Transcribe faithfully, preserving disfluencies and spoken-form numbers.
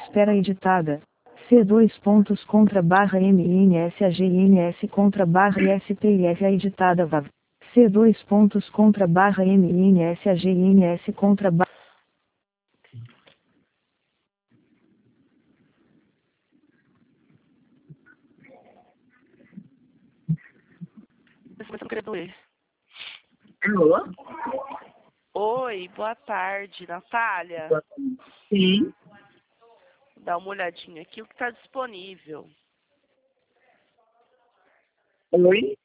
espera editada. C dois pontos contra barra M N S A G N S contra barra S P I F A editada V A V. C dois pontos contra barra M N S A G N S contra barra. Alô? Oi, boa tarde, Natália. Sim. Dá uma olhadinha aqui o que está disponível. Oi?